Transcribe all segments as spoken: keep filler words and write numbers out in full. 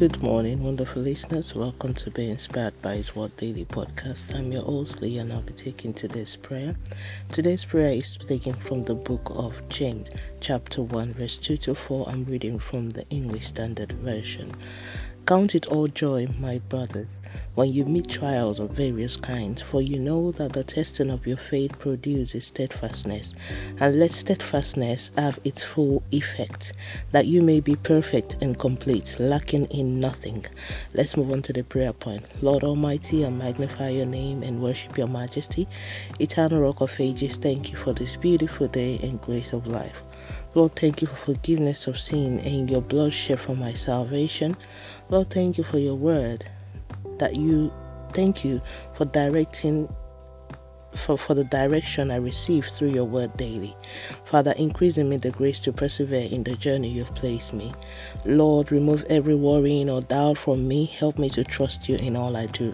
Good morning, wonderful listeners. Welcome to Be Inspired by His Word Daily Podcast. I'm your host, Lee, and I'll be taking today's prayer. Today's prayer is taken from the book of James, chapter one, verse two to four. I'm reading from the English Standard Version. Count it all joy, my brothers, when you meet trials of various kinds, for you know that the testing of your faith produces steadfastness. And let steadfastness have its full effect, that you may be perfect and complete, lacking in nothing. Let's move on to the prayer point. Lord Almighty, I magnify your name and worship your majesty. Eternal Rock of Ages, thank you for this beautiful day and grace of life. Lord, thank you for forgiveness of sin and your blood shed for my salvation. Lord, thank you for your word that you, thank you for directing, for, for the direction I receive through your word daily. Father, increase in me the grace to persevere in the journey you've placed me. Lord, remove every worrying or doubt from me. Help me to trust you in all I do.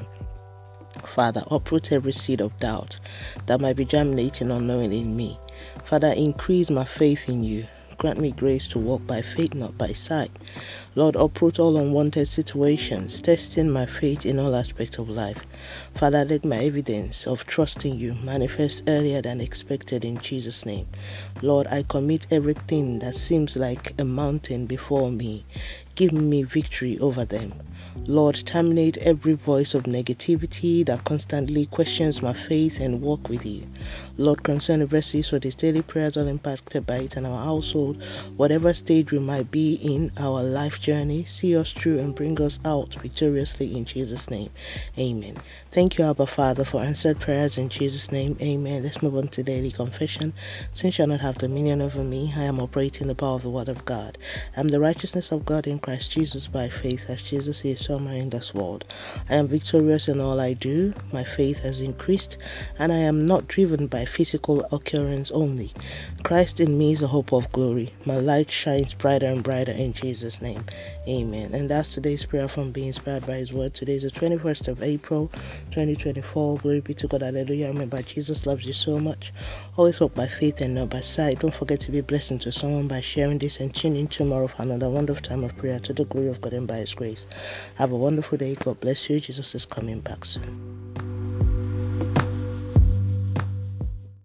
Father, uproot every seed of doubt that might be germinating unknowingly in me. Father, increase my faith in you. Grant me grace to walk by faith, not by sight. Lord, uproot all unwanted situations, testing my faith in all aspects of life. Father, let my evidence of trusting you manifest earlier than expected in Jesus' name. Lord, I commit everything that seems like a mountain before me. Give me victory over them. Lord, terminate every voice of negativity that constantly questions my faith and walk with you. Lord, concern the verses for these daily prayers all impacted by it and our household, whatever stage we might be in our life journey, see us through and bring us out victoriously in Jesus' name. Amen. Thank you, Abba Father, for answered prayers in Jesus' name. Amen. Let's move on to daily confession. Sin shall not have dominion over me. I am operating the power of the word of God. I am the righteousness of God in Christ Jesus by faith, as Jesus is somewhere in this world. I am victorious in all I do. My faith has increased, and I am not driven by physical occurrence only. Christ in me is the hope of glory. My light shines brighter and brighter in Jesus' name. Amen. And that's today's prayer from Being Inspired by His Word. Today is the twenty-first of April, twenty twenty-four. Glory be to God. Hallelujah. Remember, Jesus loves you so much. Always walk by faith and not by sight. Don't forget to be a blessing to someone by sharing this, and tune in tomorrow for another wonderful time of prayer to the glory of God and by His grace. Have a wonderful day. God bless you. Jesus is coming back soon.